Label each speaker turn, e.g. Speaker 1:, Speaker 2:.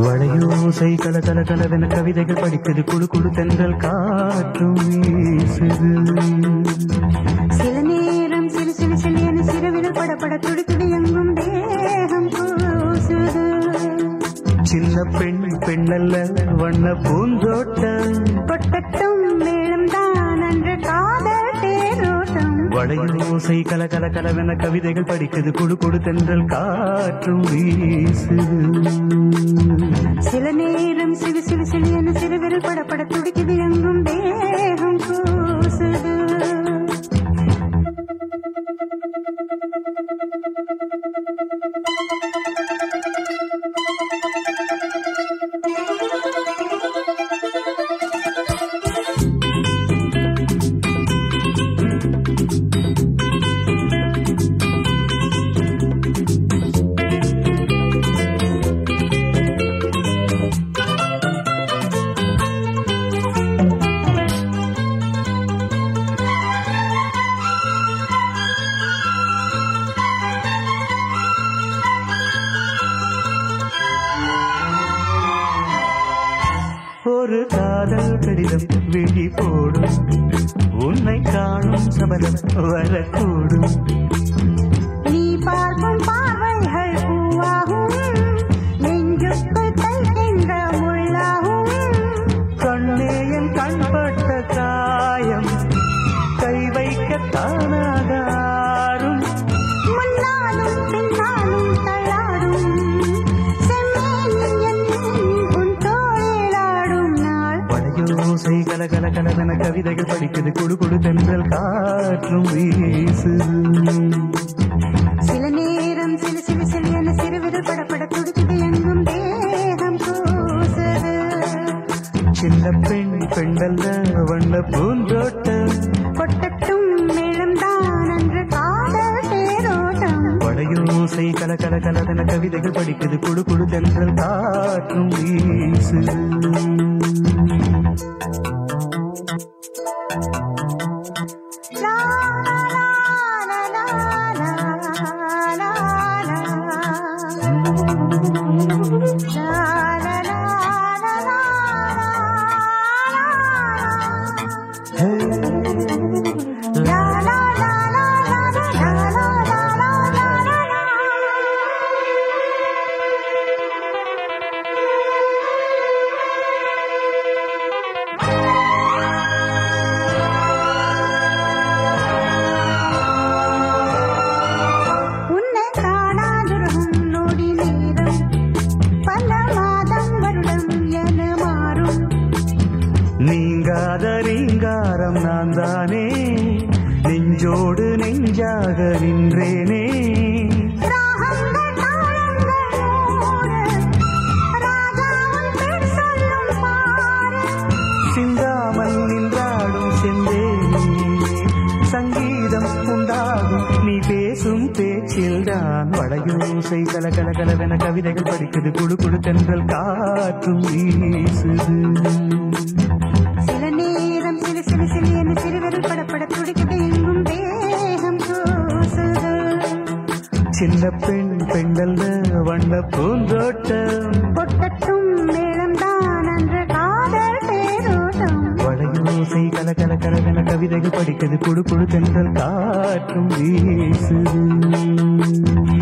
Speaker 1: வளையோசை கல கல கலவென கவிதைகள் படிக்குது குழு குழு தென்றல் காற்றும் வீசுது.
Speaker 2: சில நேரம் சிறு சிறு சிறியன சிறுவிரல் படப்பட துடி துடி எங்கும் தேகம் பூசுது.
Speaker 1: சின்ன பெண் பெண்ணல்ல வண்ண பூந்தோட்டம்
Speaker 2: கொட்டட்டும் மேளம் தான் அன்று காதல் தேரோட்டம்.
Speaker 1: வளையோசை கல கல கலவென கவிதைகள் படிக்குது குழு குழு தென்றல் காற்றும் வீசுது.
Speaker 2: சில நேரம் சிறு சிறு சிறியன சிறுவிரல் படப்பட துடிக்குது எங்கும் தேகம் பூசுது.
Speaker 1: ஒரு காதல் கடிதம் விழி போடும் உன்னை காணும் சபலம் வரக்கூடும்.
Speaker 2: நீ பார்க்கும் பார்வைகள் பூவாகும் நெஞ்சுக்குள் தைக்கின்ற முள்ளாகும்.
Speaker 1: கண்ணே என் கண்பட்ட காயம் கை வைக்க தானாகாரும்.
Speaker 2: முன்னாலும் பின்னாலும் தள்ளாடும் செம்மேனியன் உன் தோளிலாடும் நாள்.
Speaker 1: வளையோசை கல கல கலவென கவிதைகள் படிக்குது குழு குழு தென்றல் காற்றும் வீசுது.
Speaker 2: சில நேரம் சிறு சிறு சிறியன சிறுவிரல் படப்பட துடிக்குது எங்கும் தேகம் பூசுது.
Speaker 1: சின்ன பெண் பெண்டல்ல வண்ண பூந்தோட்டம்
Speaker 2: கொட்டட்டும் மேளம் தான் அன்று காதல் தேரோட்டம்.
Speaker 1: வளையோசை கல கல கலவென கவிதைகள் படிக்குது குழு குழு தென்றல் காற்றும் வீசுது.
Speaker 2: லா லா லா லா லா லா
Speaker 1: நீங்காத ரீங்காரம் நான் தானே நெஞ்சோடு நெஞ்சாக நின்றேனே. சிந்தாமல் நின்றாடும் செந்தேனே சங்கீதம் உண்டாகும் நீ பேசும் பேச்சில்தான். வளையோசை கல கல கலவென கவிதைகள் படிக்குது குழு குழு தென்றல் காற்றும் வீசுது.
Speaker 2: சில நேரம் சிறு சிறு சிறியன சிறுவிரல் படப்பட துடிக்குது எங்கும் தேகம் பூசுது.
Speaker 1: சின்ன பெண் பெண்டல்ல வண்ண பூந்தோட்டம்
Speaker 2: கொட்டட்டும் மேளம் தான் அன்று காதல் தேரோட்டம்.
Speaker 1: வளையோசை கல கல கலவென கவிதைகள் படிக்குது குழு குழு தென்றல் காற்றும் வீசுது.